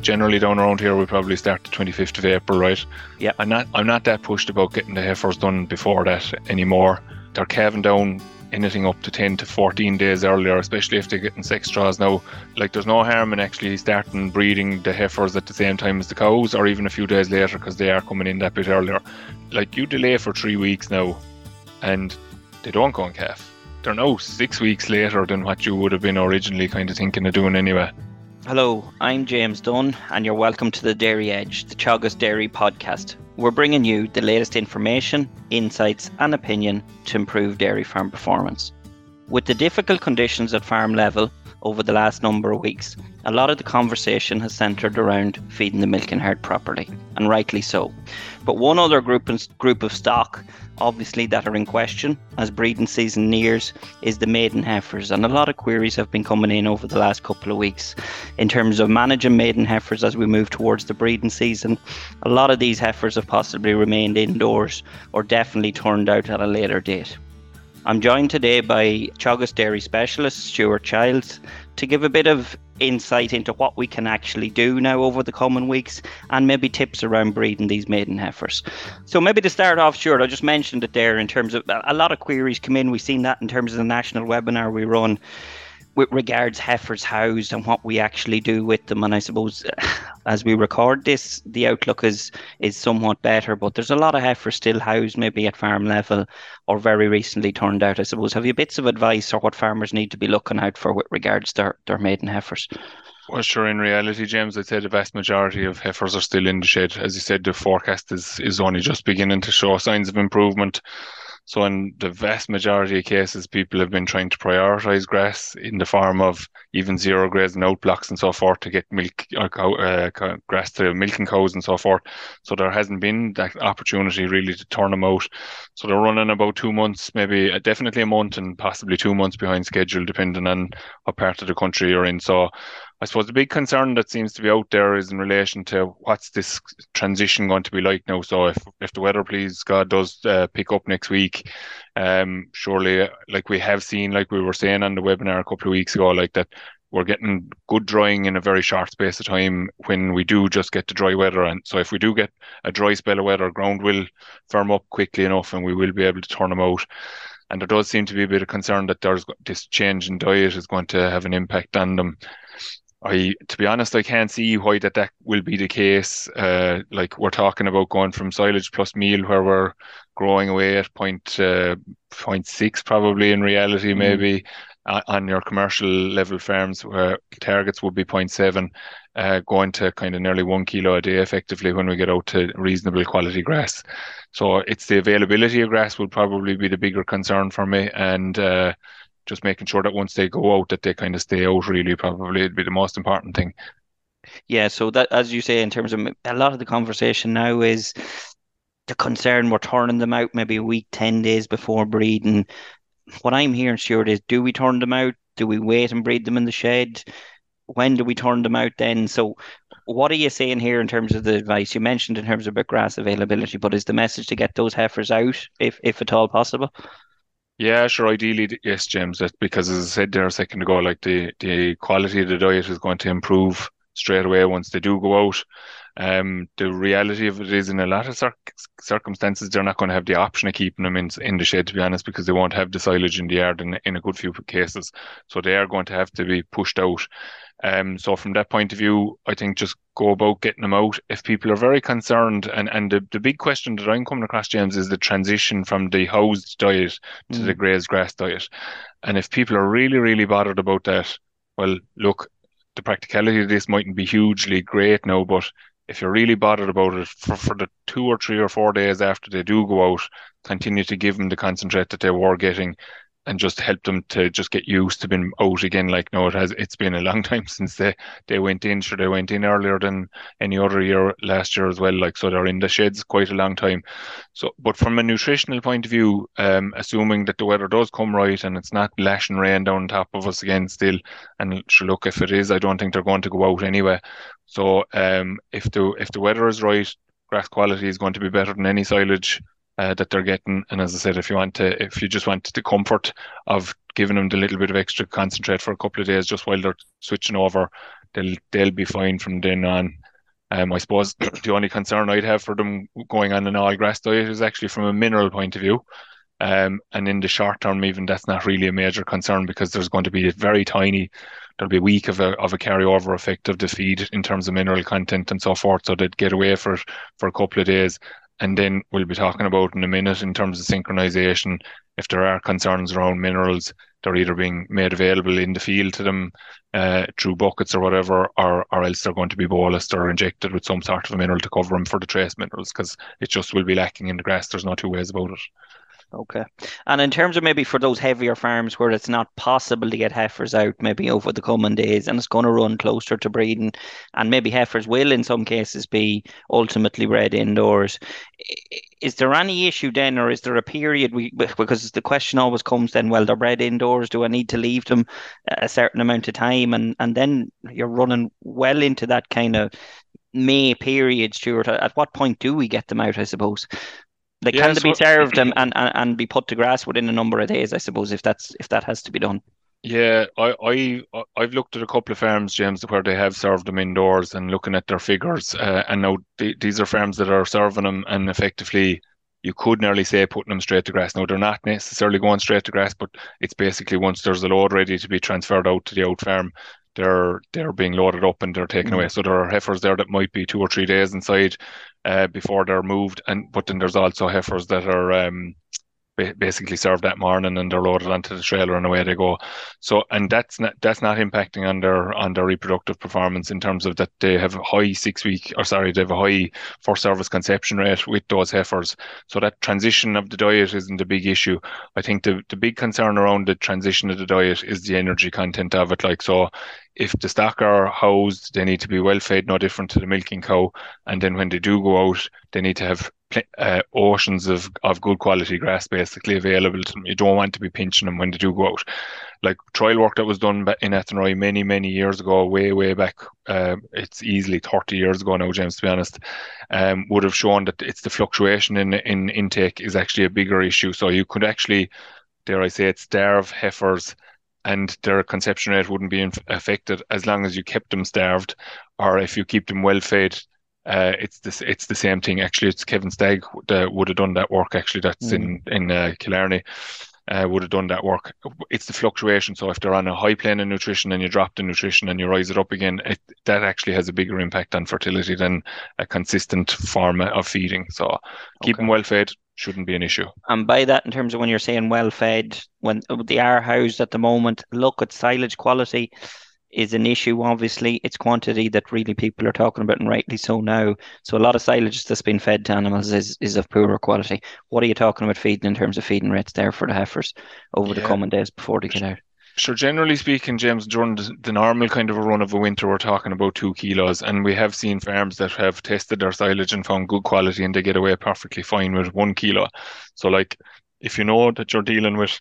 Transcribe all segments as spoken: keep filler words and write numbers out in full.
generally down around here we probably start the twenty-fifth of April, right? Yeah. I'm not I'm not that pushed about getting the heifers done before that anymore. They're calving down anything up to ten to fourteen days earlier, especially if they're getting sex draws now. Like, there's no harm in actually starting breeding the heifers at the same time as the cows, or even a few days later, because they are coming in that bit earlier. Like, you delay for three weeks now and they don't go and calf. They're now six weeks later than what you would have been originally kind of thinking of doing anyway. Hello, I'm James Dunn, and you're welcome to the Dairy Edge, the Teagasc Dairy podcast. We're bringing you the latest information, insights and opinion to improve dairy farm performance. With the difficult conditions at farm level over the last number of weeks, a lot of the conversation has centred around feeding the milking herd properly, and rightly so. But one other group, group of stock, obviously, that are in question as breeding season nears is the maiden heifers, and a lot of queries have been coming in over the last couple of weeks in terms of managing maiden heifers as we move towards the breeding season. A lot of these heifers have possibly remained indoors or definitely turned out at a later date. I'm joined today by Teagasc Dairy Specialist Stuart Childs to give a bit of insight into what we can actually do now over the coming weeks, and maybe tips around breeding these maiden heifers. So maybe to start off, Stuart, I just mentioned it there in terms of a lot of queries come in. We've seen that in terms of the national webinar we run with regards heifers housed and what we actually do with them. And I suppose as we record this, the outlook is is somewhat better, but there's a lot of heifers still housed maybe at farm level or very recently turned out. I suppose, have you bits of advice or what farmers need to be looking out for with regards to their, their maiden heifers? Well, sure, in reality, James, I'd say the vast majority of heifers are still in the shed. As you said, the forecast is, is only just beginning to show signs of improvement. So in the vast majority of cases, people have been trying to prioritise grass in the form of even zero grazing out blocks and so forth to get milk or cow, uh, grass to milking cows and so forth. So there hasn't been that opportunity really to turn them out. So they're running about two months, maybe uh, definitely a month and possibly two months behind schedule, depending on what part of the country you're in. So I suppose the big concern that seems to be out there is in relation to what's this transition going to be like now. So if, if the weather, please God, does uh, pick up next week, um, surely, like we have seen, like we were saying on the webinar a couple of weeks ago, like that we're getting good drying in a very short space of time when we do just get the dry weather. And so if we do get a dry spell of weather, ground will firm up quickly enough and we will be able to turn them out. And there does seem to be a bit of concern that there's this change in diet is going to have an impact on them. I, to be honest, I can't see why that, that will be the case. Uh, like we're talking about going from silage plus meal where we're growing away at point, uh, point six probably in reality, mm. maybe uh, on your commercial level farms where targets would be point seven, uh, going to kind of nearly one kilo a day effectively when we get out to reasonable quality grass. So it's the availability of grass will probably be the bigger concern for me, and uh, just making sure that once they go out that they kind of stay out really probably would be the most important thing. Yeah, so that, as you say, in terms of a lot of the conversation now is the concern we're turning them out maybe a week, ten days before breeding. What I'm hearing, Stuart, is do we turn them out? Do we wait and breed them in the shed? When do we turn them out then? So what are you saying here in terms of the advice? You mentioned in terms of grass availability, but is the message to get those heifers out if, if at all possible? Yeah, sure. Ideally, yes, James. That's because, as I said there a second ago, like the, the quality of the diet is going to improve straight away once they do go out. Um, the reality of it is, in a lot of cir- circumstances, they're not going to have the option of keeping them in in the shed, to be honest, because they won't have the silage in the yard in, in a good few cases. So they are going to have to be pushed out. Um, so from that point of view, I think just go about getting them out. If people are very concerned, and, and the, the big question that I'm coming across, James, is the transition from the housed diet to mm. the grazed grass diet. And if people are really, really bothered about that, well, look, the practicality of this mightn't be hugely great now, but if you're really bothered about it, for, for the two or three or four days after they do go out, continue to give them the concentrate that they were getting and just help them to just get used to being out again. Like, no, it has, it's been a long time since they, they went in. Sure, they went in earlier than any other year last year as well. Like, so they're in the sheds quite a long time. So, but from a nutritional point of view, um, assuming that the weather does come right and it's not lashing rain down on top of us again still, and sure, look, if it is, I don't think they're going to go out anyway. So, um, if the, if the weather is right, grass quality is going to be better than any silage Uh, that they're getting. And as I said, if you want to, if you just want the comfort of giving them the little bit of extra concentrate for a couple of days just while they're switching over, they'll they'll be fine from then on. Um, I suppose the only concern I'd have for them going on an all grass diet is actually from a mineral point of view. Um, and in the short term, even that's not really a major concern because there's going to be a very tiny, there'll be a week of a of a carryover effect of the feed in terms of mineral content and so forth. So they'd get away for for a couple of days. And then we'll be talking about in a minute in terms of synchronization. If there are concerns around minerals, they're either being made available in the field to them uh, through buckets or whatever, or or else they're going to be bolused or injected with some sort of a mineral to cover them for the trace minerals because it just will be lacking in the grass. There's no two ways about it. Okay. And in terms of maybe for those heavier farms where it's not possible to get heifers out maybe over the coming days and it's going to run closer to breeding, and maybe heifers will in some cases be ultimately bred indoors, is there any issue then, or is there a period we, because the question always comes then, well, they're bred indoors, do I need to leave them a certain amount of time? And and then you're running well into that kind of May period, Stuart. At what point do we get them out, I suppose? Like, Yeah, can they be so served and, and, and be put to grass within a number of days, I suppose, if that's if that has to be done. yeah, I, I, I've looked at a couple of farms, James, where they have served them indoors and looking at their figures. Uh, and now th these are farms that are serving them and effectively you could nearly say putting them straight to grass. Now, they're not necessarily going straight to grass, but it's basically once there's a load ready to be transferred out to the out farm, they're they're being loaded up and they're taken away. Mm. So there are heifers there that might be two or three days inside uh, before they're moved. And but then there's also heifers that are um, basically served that morning and they're loaded onto the trailer and away they go. So and that's not that's not impacting on their on their reproductive performance in terms of that they have a high six week or sorry they have a high first service conception rate with those heifers. So that transition of the diet isn't a big issue. I think the the big concern around the transition of the diet is the energy content of it. Like so if the stock are housed, they need to be well fed, no different to the milking cow. And then when they do go out, they need to have uh, oceans of, of good quality grass basically available to them. You don't want to be pinching them when they do go out. Like trial work that was done in Athenry many, many years ago, way, way back, uh, it's easily thirty years ago now, James, to be honest, um, would have shown that it's the fluctuation in, in intake is actually a bigger issue. So you could actually, dare I say it, starve heifers and their conception rate wouldn't be affected as long as you kept them starved, or if you keep them well fed. Uh, it's this. It's the same thing. Actually, it's Kevin Stagg that would have done that work. Actually, that's mm. in in uh, Killarney. Uh, would have done that work. It's the fluctuation. So if they're on a high plane of nutrition and you drop the nutrition and you rise it up again, it, that actually has a bigger impact on fertility than a consistent form of feeding. So keep okay. them well fed. Shouldn't be an issue. And by that, in terms of when you're saying well fed, when they are housed at the moment, look at silage quality is an issue. Obviously, it's quantity that really people are talking about, and rightly so now. So a lot of silage that's been fed to animals is, is of poorer quality. What are you talking about feeding in terms of feeding rates there for the heifers over yeah. the coming days before they get out? Sure, generally speaking, James, during the, the normal kind of a run of a winter, we're talking about two kilos. And we have seen farms that have tested their silage and found good quality and they get away perfectly fine with one kilo. So like, if you know that you're dealing with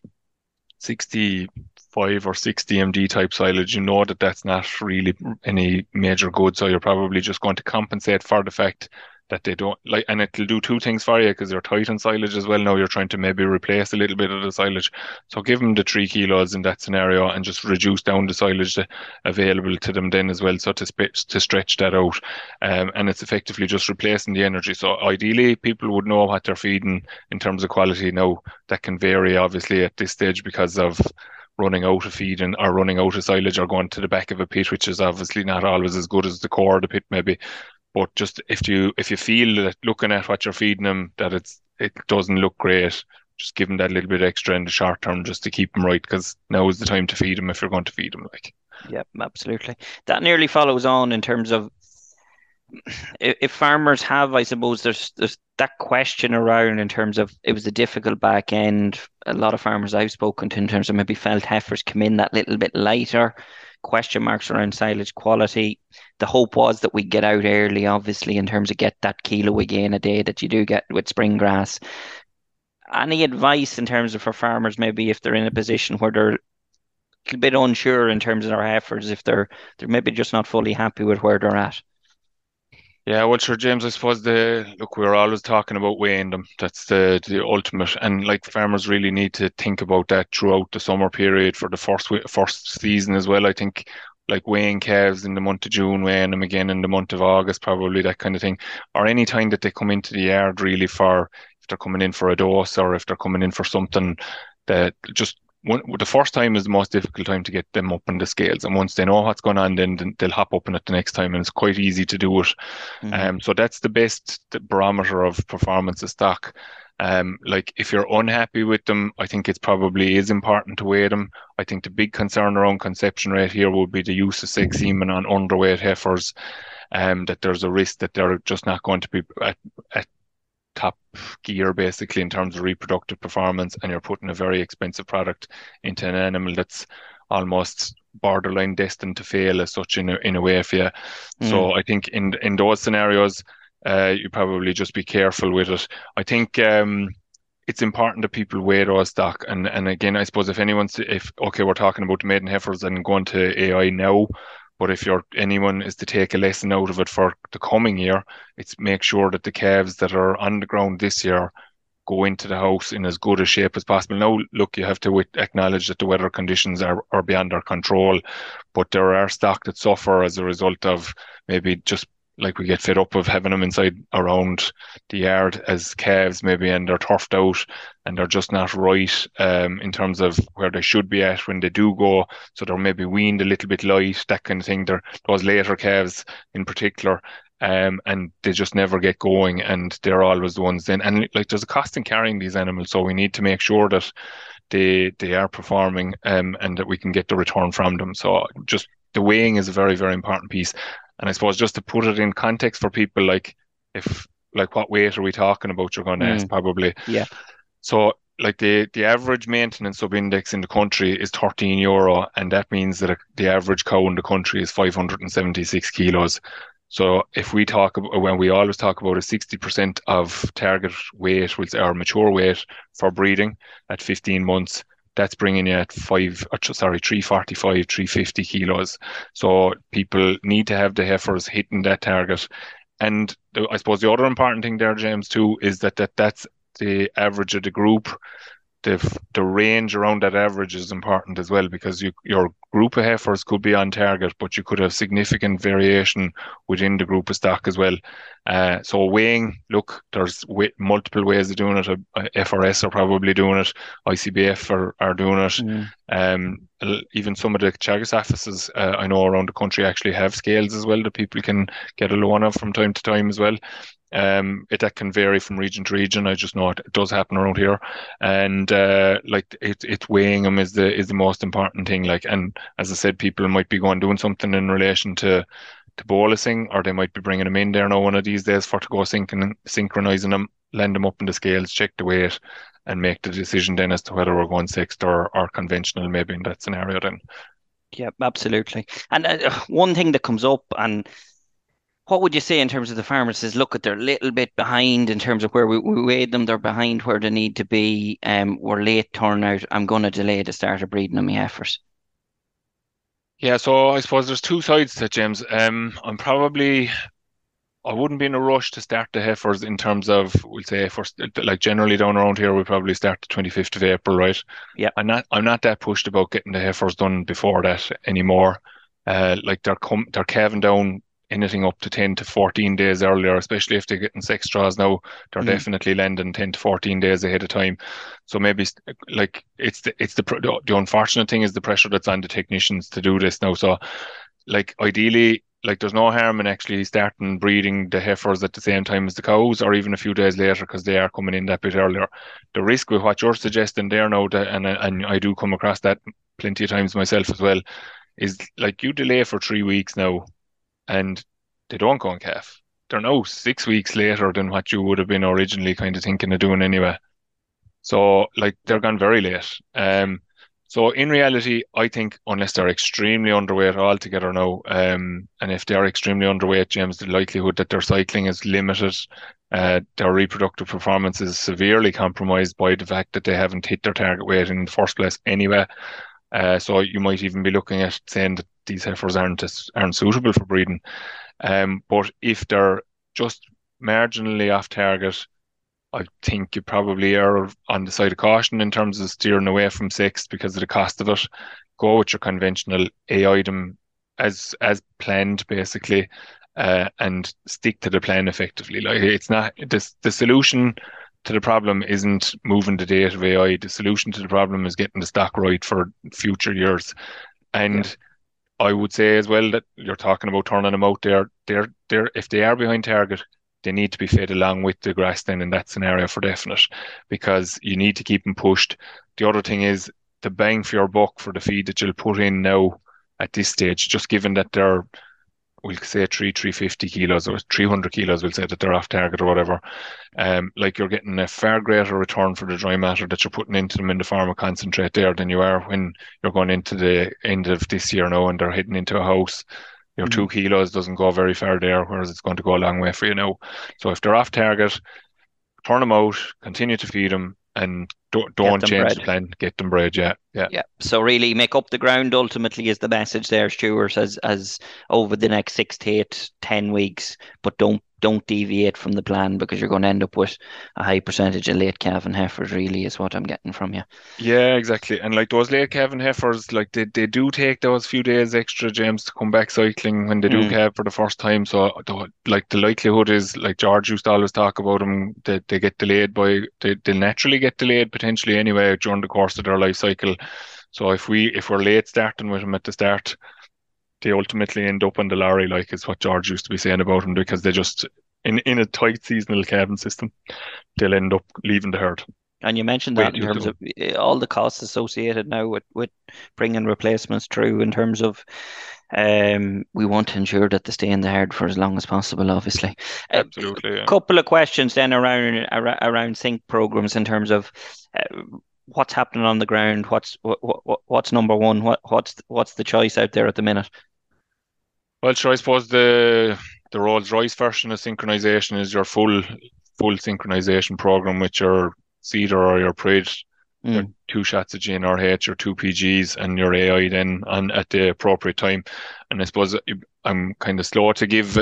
sixty-five or sixty M D type silage, you know that that's not really any major good. So you're probably just going to compensate for the fact that they don't like, and it'll do two things for you because you're tight on silage as well. Now you're trying to maybe replace a little bit of the silage. So give them the three kilos in that scenario and just reduce down the silage available to them then as well. So to, to stretch that out. Um, and it's effectively just replacing the energy. So ideally people would know what they're feeding in terms of quality. Now that can vary obviously at this stage because of running out of feed and or running out of silage or going to the back of a pit, which is obviously not always as good as the core of the pit maybe. But just if you if you feel that looking at what you're feeding them that it's it doesn't look great, just give them that little bit extra in the short term just to keep them right, because now is the time to feed them if you're going to feed them. Like, yep, absolutely. That nearly follows on in terms of if, if farmers have, I suppose there's there's that question around in terms of it was a difficult back end. A lot of farmers I've spoken to in terms of maybe felt heifers come in that little bit lighter. Question marks around silage quality. The hope was that we get out early, obviously, in terms of get that kilo again a day that you do get with spring grass. Any advice in terms of for farmers, maybe if they're in a position where they're a bit unsure in terms of their heifers, if they're they're maybe just not fully happy with where they're at? Yeah, well, sure, James, I suppose the look, we're always talking about weighing them. That's the the ultimate. And like farmers really need to think about that throughout the summer period for the first first season as well. I think like weighing calves in the month of June, weighing them again in the month of August, probably that kind of thing, or any time that they come into the yard really for if they're coming in for a dose or if they're coming in for something that just one, the first time is the most difficult time to get them up on the scales, and once they know what's going on, then, then they'll hop up on it the next time, and it's quite easy to do it. Mm-hmm. Um, so that's the best barometer of performance of stock. Um, like if you're unhappy with them, I think it's probably is important to weigh them. I think the big concern around conception rate here would be the use of sex semen on underweight heifers. Um, that there's a risk that they're just not going to be at, at top gear basically in terms of reproductive performance, and you're putting a very expensive product into an animal that's almost borderline destined to fail as such in a, in a way for you. Mm. So I think in in those scenarios, uh, you probably just be careful with it. I think um, it's important that people weigh those stock, and and again, I suppose if anyone's if okay, we're talking about the maiden heifers and going to A I now. But if you're anyone is to take a lesson out of it for the coming year, it's make sure that the calves that are on the ground this year go into the house in as good a shape as possible. Now, look, you have to acknowledge that the weather conditions are, are beyond our control, but there are stock that suffer as a result of maybe just like we get fed up of having them inside around the yard as calves maybe, and they're turfed out and they're just not right um, in terms of where they should be at when they do go. So they're maybe weaned a little bit light, that kind of thing. They're those later calves in particular. Um, and they just never get going, and they're always the ones then. And like, there's a cost in carrying these animals, so we need to make sure that they they are performing, um, and that we can get the return from them. So just the weighing is a very, very important piece. And I suppose just to put it in context for people, like if like what weight are we talking about? You're going to Mm. ask probably. Yeah. So like the the average maintenance sub-index in the country is thirteen euro, and that means that the average cow in the country is five hundred seventy-six kilos. So if we talk about, when we always talk about a sixty percent of target weight, which our mature weight for breeding at fifteen months, that's bringing you at five, or, sorry, three forty-five, three fifty kilos. So people need to have the heifers hitting that target. And the, I suppose the other important thing there, James, too, is that, that that's the average of the group. The, the range around that average is important as well, because you, your group of heifers could be on target, but you could have significant variation within the group of stock as well. Uh, so weighing, look, there's w- multiple ways of doing it. Uh, F R S are probably doing it. I C B F are, are doing it. Mm. Um, even some of the Teagasc offices uh, I know around the country actually have scales as well that people can get a loan of from time to time as well. Um, it that can vary from region to region. I just know it, it does happen around here, and uh, like it, it weighing them is the is the most important thing. Like, and as I said, people might be going doing something in relation to to bolusing, or they might be bringing them in there now one of these days for to go synchron synchronizing them, land them up in the scales, check the weight, and make the decision then as to whether we're going sixth or or conventional maybe in that scenario then. Yeah, absolutely. And uh, one thing that comes up, and what would you say in terms of the farmers is, look, at they're a little bit behind in terms of where we, we weighed them. They're behind where they need to be. Um, we're late turnout. I'm going to delay the start of breeding on my heifers. Yeah, so I suppose there's two sides to it, James. Um, I'm probably, I wouldn't be in a rush to start the heifers in terms of, we'll say, for like generally down around here, we probably start the twenty-fifth of April, right? Yeah. I'm not, I'm not that pushed about getting the heifers done before that anymore. Uh, like they're com they're calving down anything up to ten to fourteen days earlier, especially if they're getting sex draws now. They're Mm. definitely landing ten to fourteen days ahead of time. So maybe like it's the it's the the unfortunate thing is the pressure that's on the technicians to do this now. So like ideally, like there's no harm in actually starting breeding the heifers at the same time as the cows, or even a few days later, because they are coming in that bit earlier. The risk with what you're suggesting there now, that, and and I do come across that plenty of times myself as well, is like you delay for three weeks now, and they don't go on calf. They're now six weeks later than what you would have been originally kind of thinking of doing anyway. So like they're gone very late. Um, so in reality, I think unless they're extremely underweight altogether now, um, and if they are extremely underweight, James, the likelihood that their cycling is limited, uh, their reproductive performance is severely compromised by the fact that they haven't hit their target weight in the first place anyway. Uh, so you might even be looking at saying that these heifers aren't aren't suitable for breeding. Um, but if they're just marginally off target, I think you probably are on the side of caution in terms of steering away from six because of the cost of it. Go with your conventional A I them as as planned, basically, uh, and stick to the plan effectively. Like it's not this the solution to the problem isn't moving the date of A I. The solution to the problem is getting the stock right for future years. Yeah. And I would say as well that you're talking about turning them out there. They're they're if they are behind target, they need to be fed along with the grass then in that scenario for definite, because you need to keep them pushed. The other thing is the bang for your buck for the feed that you'll put in now at this stage, just given that they're, we'll say three, three fifty kilos or three hundred kilos, we'll say that they're off target or whatever. Um, like you're getting a far greater return for the dry matter that you're putting into them in the form of concentrate there than you are when you're going into the end of this year now and they're heading into a house. Your two Mm. kilos doesn't go very far there, whereas it's going to go a long way for you now. So if they're off target, turn them out, continue to feed them, and don't, Get don't them change bred. the plan. Get them bred, yeah, yeah. Yeah. So really make up the ground ultimately is the message there, Stuart, as as over the next six to eight, ten weeks, but don't don't deviate from the plan because you're going to end up with a high percentage of late calf and heifers, really, is what I'm getting from you. Yeah, exactly. And like those late calving heifers, like they, they do take those few days extra, James, to come back cycling when they do Mm. calve for the first time. So the, like the likelihood is, like George used to always talk about them, that they get delayed by they they naturally get delayed potentially anyway during the course of their life cycle. So if we if we're late starting with them at the start, they ultimately end up on the lorry, like is what George used to be saying about them, because they just in in a tight seasonal calving system, they'll end up leaving the herd. And you mentioned Wait that in till terms the of eh, all the costs associated now with, with bringing replacements through in terms of um, we want to ensure that they stay in the herd for as long as possible, obviously. A absolutely, yeah. couple of questions then around around, around sync programs in terms of uh, what's happening on the ground, what's what, what what's number one, what what's what's the choice out there at the minute? Well, sure, I suppose the the Rolls-Royce version of synchronization is your full full synchronization program with your Cedar or your Prid, your Mm. two shots of G N R H, your two P Gs, and your A I then on at the appropriate time. And I suppose I'm kind of slow to give uh,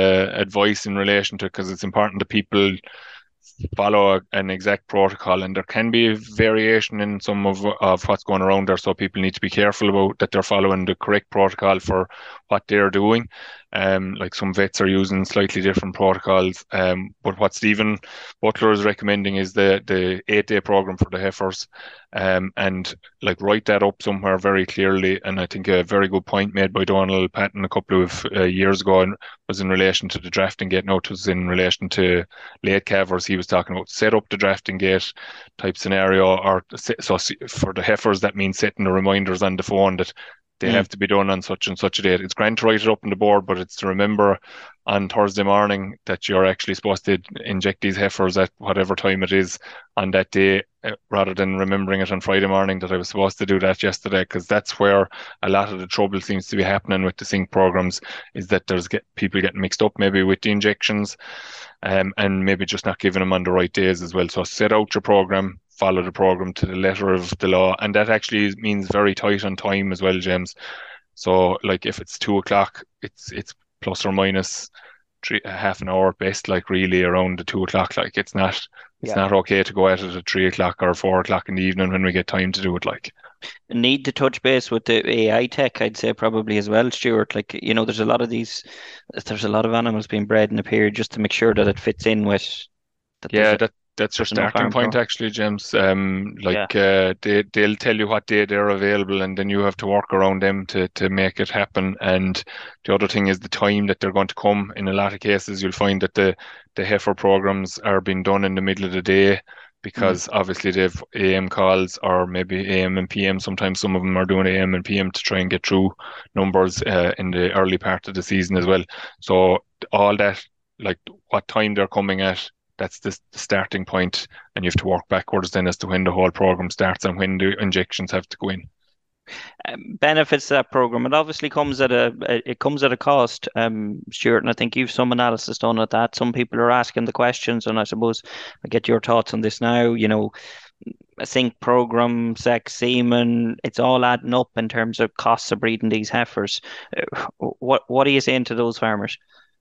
advice in relation to, because it's important that people follow a, an exact protocol, and there can be variation in some of of what's going around there. So people need to be careful about that they're following the correct protocol for what they're doing. Um, like some vets are using slightly different protocols. Um, but what Stephen Butler is recommending is the the eight day program for the heifers. Um, and like write that up somewhere very clearly. And I think a very good point made by Donald Patton a couple of uh, years ago and was in relation to the drafting gate. Now it was in relation to late calvers. He was talking about set up the drafting gate type scenario, or so for the heifers that means setting the reminders on the phone that they Mm. have to be done on such and such a date. It's grand to write it up on the board, but it's to remember on Thursday morning that you're actually supposed to inject these heifers at whatever time it is on that day, uh, rather than remembering it on Friday morning that I was supposed to do that yesterday, because that's where a lot of the trouble seems to be happening with the sync programs, is that there's get people getting mixed up maybe with the injections, um, and maybe just not giving them on the right days as well. So set out your program, follow the program to the letter of the law, and that actually means very tight on time as well, James. So like if it's two o'clock, it's it's plus or minus three, half an hour at best, like really around the two o'clock. Like it's not it's Yeah. not okay to go at it at three o'clock or four o'clock in the evening when we get time to do it. Like Need to touch base with the A I tech, I'd say probably as well, Stuart. Like, you know, there's a lot of these, there's a lot of animals being bred in a period just to make sure that it fits in with that there's yeah, a, that that's your there's enough starting farm point floor. actually, James. Um, Yeah. like uh, they they'll tell you what day they're available, and then you have to work around them to to make it happen. And the other thing is the time that they're going to come. In a lot of cases, you'll find that the the heifer programs are being done in the middle of the day, Mm. because obviously they've A M calls, or maybe A M and P M. Sometimes some of them are doing A M and P M to try and get through numbers uh, in the early part of the season as well. So all that, like what time they're coming at, that's the, the starting point, and you have to work backwards then as to when the whole program starts and when the injections have to go in. Um, benefits of that program. It obviously comes at a it comes at a cost, um, Stuart, and I think you've some analysis done at that. Some people are asking the questions, and I suppose I get your thoughts on this now. You know, a sync program, sex, semen, it's all adding up in terms of costs of breeding these heifers. Uh, What what are you saying to those farmers?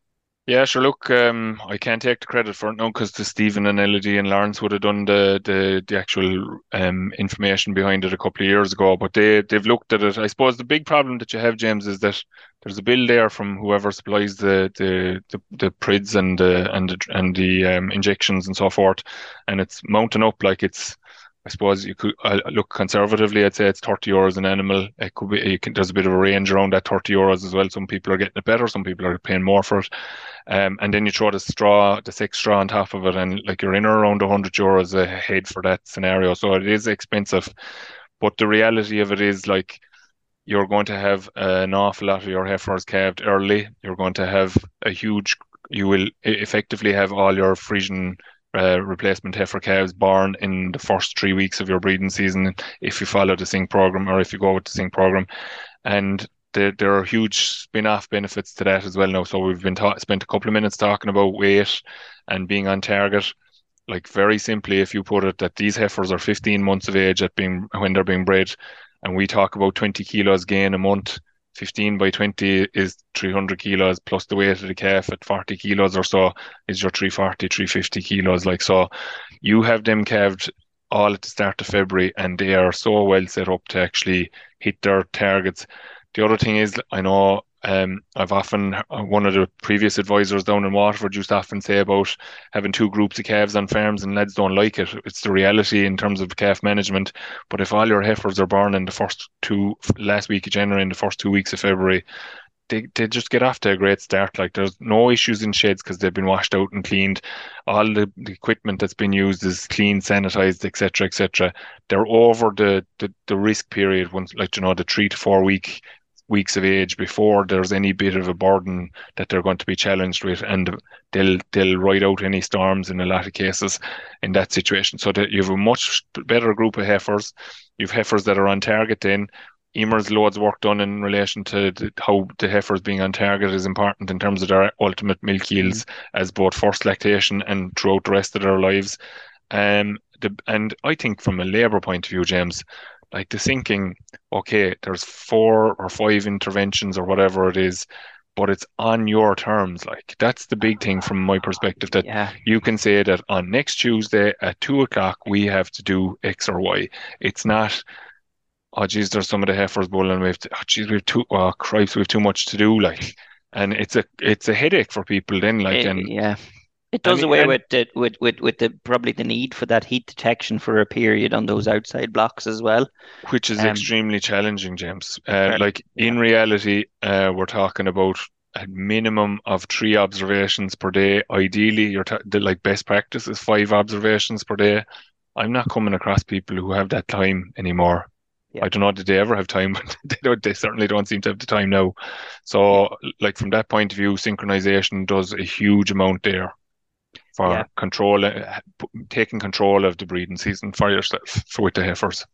Yeah, sure. Look, um, I can't take the credit for it now because the Stephen and Elodie and Lawrence would have done the the the actual um information behind it a couple of years ago. But they they've looked at it. I suppose the big problem that you have, James, is that there's a bill there from whoever supplies the the the, the prids and the and the, and the um, injections and so forth, and it's mounting up like it's. I suppose you could uh, look conservatively. I'd say it's thirty euros an animal. It could be. You can, there's a bit of a range around that thirty euros as well. Some people are getting it better. Some people are paying more for it. Um, and then you throw the straw, the six straw on top of it, and like you're in or around one hundred euros a head for that scenario. So it is expensive. But the reality of it is like you're going to have an awful lot of your heifers calved early. You're going to have a huge, you will effectively have all your Frisian uh, replacement heifer calves born in the first three weeks of your breeding season if you follow the sync program or if you go with the sync program. And there, there are huge spin-off benefits to that as well now. So we've been ta- spent a couple of minutes talking about weight and being on target. Like very simply, if you put it that these heifers are fifteen months of age at being when they're being bred, and we talk about twenty kilos gain a month. fifteen by twenty is three hundred kilos plus the weight of the calf at forty kilos or so is your three forty, three fifty kilos. Like, so you have them calved all at the start of February and they are so well set up to actually hit their targets. The other thing is, I know um, I've often, uh, one of the previous advisors down in Waterford used to often say about having two groups of calves on farms and lads don't like it. It's the reality in terms of calf management. But if all your heifers are born in the first two, last week of January and the first two weeks of February, they, they just get off to a great start. Like there's no issues in sheds because they've been washed out and cleaned. All the, the equipment that's been used is clean, sanitized, et cetera, et cetera. They're over the, the, the risk period once, like, you know, the three to four week weeks of age before there's any bit of a burden that they're going to be challenged with, and they'll they'll ride out any storms in a lot of cases in that situation. So that you have a much better group of heifers. You've heifers that are on target then. Emer's loads of work done in relation to the, how the heifers being on target is important in terms of their ultimate milk Mm. yields as both first lactation and throughout the rest of their lives. Um, the, and I think from a labour point of view, James, like the thinking, okay, there's four or five interventions or whatever it is, but it's on your terms. Like that's the big thing from my perspective, that Yeah, you can say that on next Tuesday at two o'clock we have to do X or Y. It's not, oh geez, there's some of the heifers bulling. We have to, oh geez, we have too, oh Christ, we have too much to do. Like, and it's a it's a headache for people then. Like, it, and yeah. It does and away and with the with, with with the probably the need for that heat detection for a period on those outside blocks as well. which is Um, extremely challenging, James. Uh, ver- like yeah, in reality, uh, we're talking about a minimum of three observations per day. Ideally, you're ta- the, like best practice is five observations per day. I'm not coming across people who have that time anymore. yeah, I don't know, did they ever have time? But they don't, they certainly don't seem to have the time now. yeah, So, like from that point of view, synchronization does a huge amount there yeah. for control, uh, p- taking control of the breeding season for yourself, for with the heifers.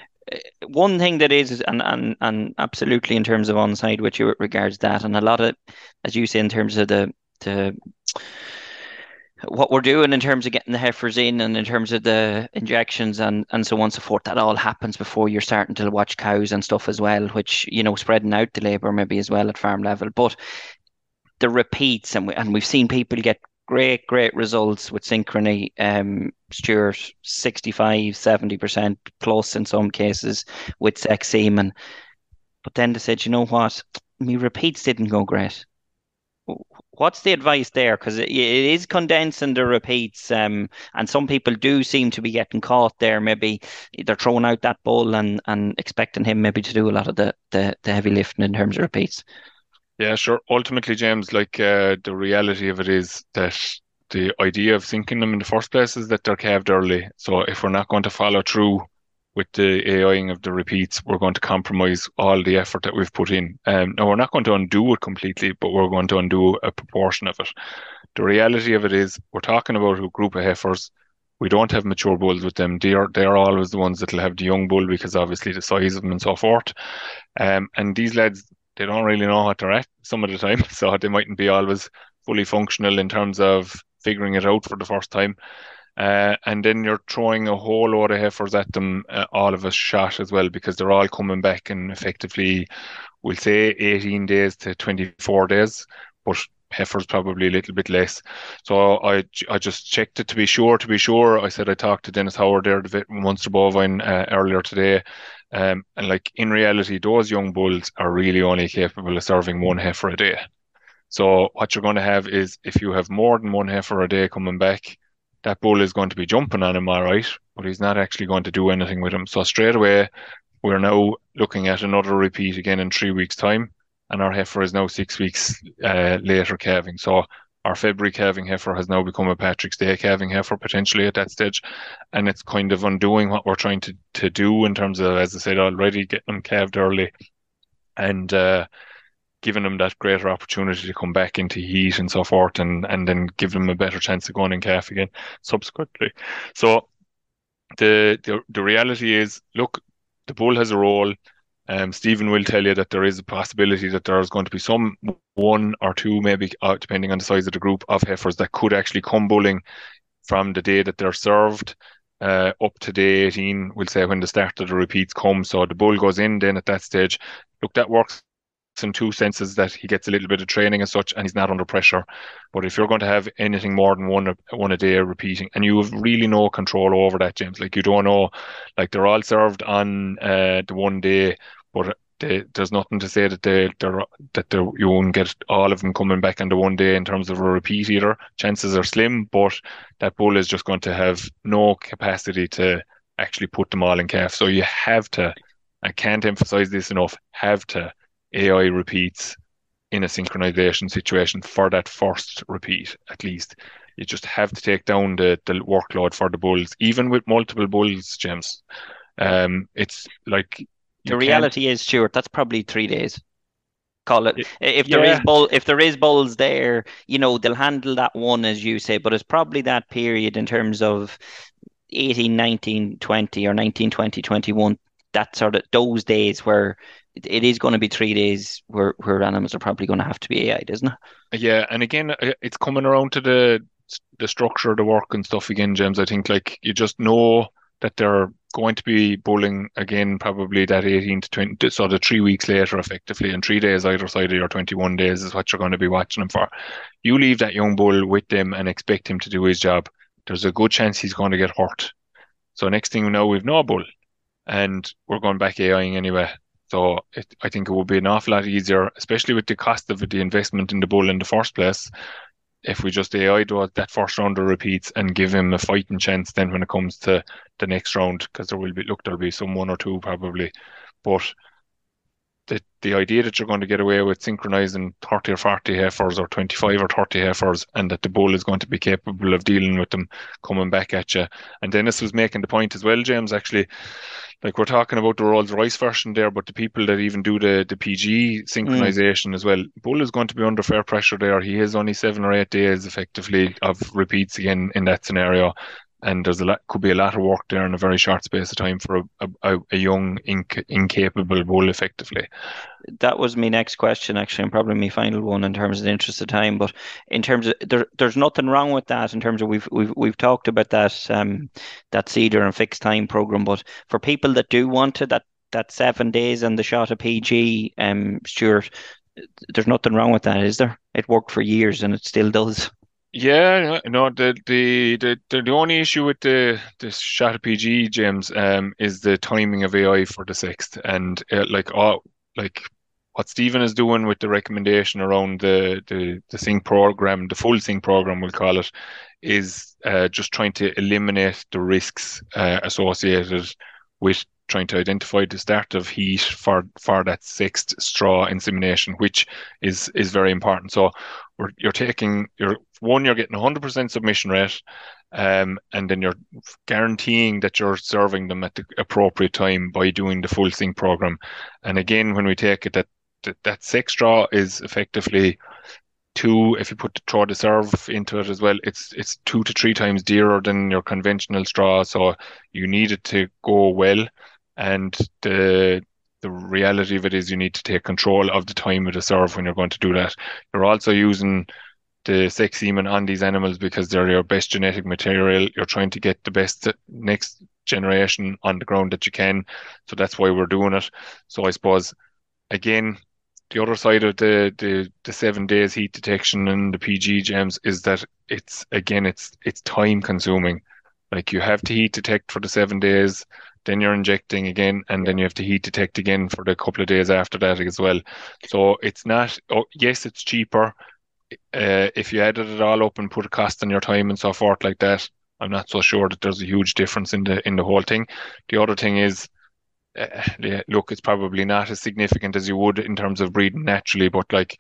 One thing that is, and and and absolutely in terms of on side with you with regards to that, and a lot of, as you say, in terms of the the what we're doing in terms of getting the heifers in and in terms of the injections and and so on and so forth, that all happens before you're starting to watch cows and stuff as well, which, you know, spreading out the labour maybe as well at farm level. But the repeats, and we, and we've seen people get great, great results with synchrony. Um, Stuart, sixty-five, seventy percent plus in some cases with sex semen. But then they said, you know what? Me repeats didn't go great. What's the advice there? Because it, it is condensing the repeats, um, and some people do seem to be getting caught there. Maybe they're throwing out that bull and, and expecting him maybe to do a lot of the, the, the heavy lifting in terms of repeats. Yeah, sure. Ultimately, James, like uh, the reality of it is that the idea of sinking them in the first place is that they're calved early. So if we're not going to follow through with the AIing of the repeats, we're going to compromise all the effort that we've put in. Um, now, we're not going to undo it completely, but we're going to undo a proportion of it. The reality of it is we're talking about a group of heifers. We don't have mature bulls with them. They are they are always the ones that'll have the young bull because obviously the size of them and so forth. Um, and these lads, they don't really know what they're at some of the time, so they mightn't be always fully functional in terms of figuring it out for the first time. Uh, and then you're throwing a whole load of heifers at them, uh, all of a shot as well, because they're all coming back in effectively, we'll say eighteen days to twenty-four days. But heifers probably a little bit less. So I I just checked it to be sure. To be sure, I said I talked to Dennis Howard there, the vet in Munster Bovine, uh, earlier today, um, and like in reality, those young bulls are really only capable of serving one heifer a day. So what you're going to have is if you have more than one heifer a day coming back, that bull is going to be jumping on him, all right, but he's not actually going to do anything with him. So straight away, we're now looking at another repeat again in three weeks' time, and our heifer is now six weeks uh, later calving. So our February calving heifer has now become a Patrick's Day calving heifer potentially at that stage, and it's kind of undoing what we're trying to to do in terms of, as I said already, getting them calved early and uh, giving them that greater opportunity to come back into heat and so forth, and and then give them a better chance of going in calf again subsequently. So the the the reality is, look, the bull has a role. Um, Stephen will tell you that there is a possibility that there's going to be some one or two, maybe uh, depending on the size of the group of heifers, that could actually come bulling from the day that they're served uh, up to day eighteen, we'll say, when the start of the repeats come. So the bull goes in then at that stage. Look, that works in two senses, that he gets a little bit of training as such and he's not under pressure. But if you're going to have anything more than one one a day repeating, and you have really no control over that, James, like you don't know, like they're all served on uh, the one day, but they, there's nothing to say that they they're that they, you won't get all of them coming back on the one day in terms of a repeat either. Chances are slim, but that bull is just going to have no capacity to actually put them all in calf. So you have to, I can't emphasize this enough, have to A I repeats in a synchronization situation for that first repeat, at least. You just have to take down the, the workload for the bulls, even with multiple bulls, James. Um, it's like the reality is, Stuart, that's probably three days. Call it. If yeah. there is bull, if there is bulls there, you know, they'll handle that one, as you say, but it's probably that period in terms of eighteen, nineteen, twenty or nineteen, twenty, twenty-one, that sort of those days where it is going to be three days where, where animals are probably going to have to be A I'd, isn't it? Yeah, and again, it's coming around to the the structure of the work and stuff again, James. I think like you just know that they're going to be bulling again probably that eighteen to twenty, so the three weeks later effectively, and three days either side of your twenty-one days is what you're going to be watching them for. You leave that young bull with them and expect him to do his job, there's a good chance he's going to get hurt. So next thing we know, we've no bull and we're going back AIing anyway. So it, I think it would be an awful lot easier, especially with the cost of the investment in the bull in the first place, if we just A I'd that first round of repeats and give him a fighting chance then when it comes to the next round, because there will be, look, there'll be some one or two probably. But the the idea that you're going to get away with synchronizing thirty or forty heifers or twenty-five or thirty heifers, and that the bull is going to be capable of dealing with them coming back at you. And Dennis was making the point as well, James, actually, like we're talking about the Rolls-Royce version there, but the people that even do the, the P G synchronization mm. as well, bull is going to be under fair pressure there. He has only seven or eight days effectively of repeats again in that scenario. And there's a lot, could be a lot of work there in a very short space of time for a, a, a young, inc- incapable bull, effectively. That was my next question, actually, and probably my final one in terms of the interest of time. But in terms of there, there's nothing wrong with that. In terms of we've we've we've talked about that um that cedar and fixed time program. But for people that do want it, that that seven days and the shot of P G, um, Stuart, there's nothing wrong with that, is there? It worked for years and it still does. Yeah, no, the the the the only issue with the the shot of P G, James, um, is the timing of A I for the sixth, and uh, like all like what Stephen is doing with the recommendation around the the the sync program, the full sync program, we'll call it, is uh, just trying to eliminate the risks uh, associated with trying to identify the start of heat for for that sixth straw insemination, which is is very important. So we're, you're taking your one, you're getting one hundred percent submission rate, um, and then you're guaranteeing that you're serving them at the appropriate time by doing the full sync program. And again, when we take it, that that, that six straw is effectively two, if you put the throw the serve into it as well, it's it's two to three times dearer than your conventional straw. So you need it to go well, and the the reality of it is you need to take control of the time of the serve when you're going to do that. You're also using the sex semen on these animals because they're your best genetic material. You're trying to get the best next generation on the ground that you can. So that's why we're doing it. So I suppose, again, the other side of the, the, the seven days heat detection and the P G, James, is that it's, again, it's, it's time consuming. Like you have to heat detect for the seven days, then you're injecting again, and then you have to heat detect again for the couple of days after that as well. So it's not, oh, yes, it's cheaper. Uh, if you added it all up and put a cost on your time and so forth like that, I'm not so sure that there's a huge difference in the in the whole thing. The other thing is, uh, yeah, look, it's probably not as significant as you would in terms of breeding naturally, but like,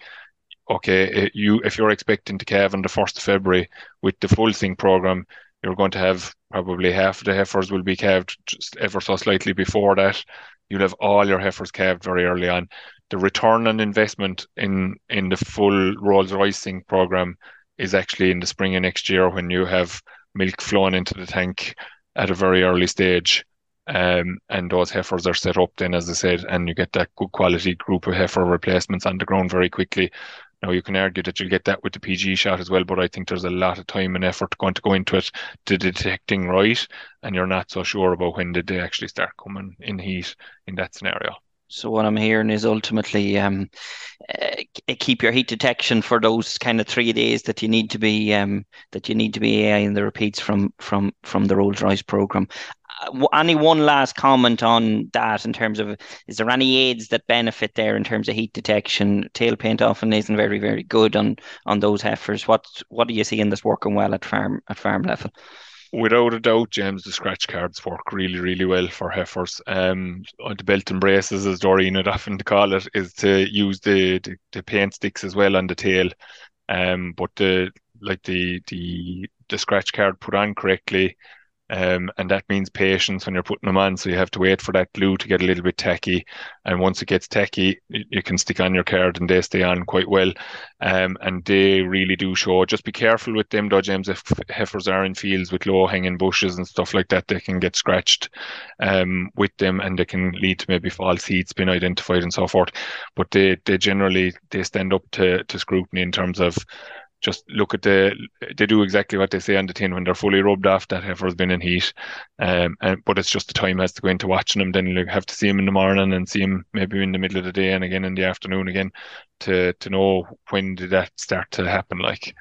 okay, you if you're expecting to calve on the first of February with the full sync program, you're going to have probably half of the heifers will be calved just ever so slightly before that. You'll have all your heifers calved very early on. The return on investment in in the full Rolls-Royce sync program is actually in the spring of next year when you have milk flowing into the tank at a very early stage. Um, and those heifers are set up then, as I said, and you get that good quality group of heifer replacements on the ground very quickly. Now, you can argue that you'll get that with the P G shot as well, but I think there's a lot of time and effort going to go into it to detecting right, and you're not so sure about when did they actually start coming in heat in that scenario. So what I'm hearing is ultimately um, uh, keep your heat detection for those kind of three days that you need to be um, that you need to be A I in the repeats from from from the Rolls-Royce program. Uh, any one last comment on that in terms of, is there any aids that benefit there in terms of heat detection? Tail paint often isn't very very good on on those heifers. What what do you see in this working well at farm at farm level? Without a doubt, James, the scratch cards work really, really well for heifers. Um, the belt and braces, as Doreen would often call it, is to use the, the, the paint sticks as well on the tail. Um, but the like the the the scratch card put on correctly, um, and that means patience when you're putting them on. So you have to wait for that glue to get a little bit tacky, and once it gets tacky, you can stick on your card and they stay on quite well. Um, and they really do show. Just be careful with them though, James. If heifers are in fields with low hanging bushes and stuff like that, they can get scratched um, with them, and they can lead to maybe false heats being identified and so forth. But they they generally they stand up to to scrutiny in terms of, just look at the, they do exactly what they say on the tin when they're fully rubbed off, that heifer has been in heat. Um, and, but it's just the time has to go into watching them. Then you have to see them in the morning and see them maybe in the middle of the day and again in the afternoon again to, to know when did that start to happen. Like,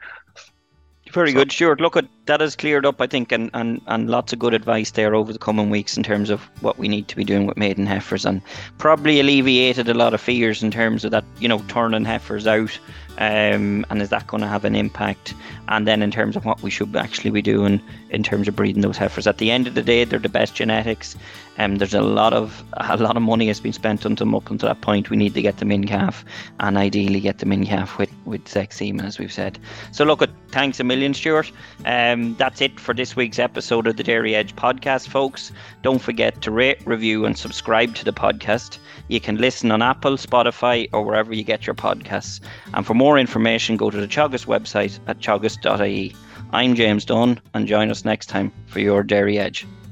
very so, good, Stuart. Look, at that has cleared up, I think, and, and, and lots of good advice there over the coming weeks in terms of what we need to be doing with maiden heifers, and probably alleviated a lot of fears in terms of that, you know, turning heifers out. Um, and is that going to have an impact? And then in terms of what we should actually be doing in terms of breeding those heifers. At the end of the day, they're the best genetics. Um, there's a lot of a lot of money has been spent on them up until that point. We need to get them in calf, and ideally get them in calf with, with sex semen, as we've said. So look, at thanks a million, Stuart. Um, that's it for this week's episode of the Dairy Edge podcast, folks. Don't forget to rate, review, and subscribe to the podcast. You can listen on Apple, Spotify, or wherever you get your podcasts. And for more information, go to the Teagasc website at teagasc dot I E. I'm James Dunn, and join us next time for your Dairy Edge.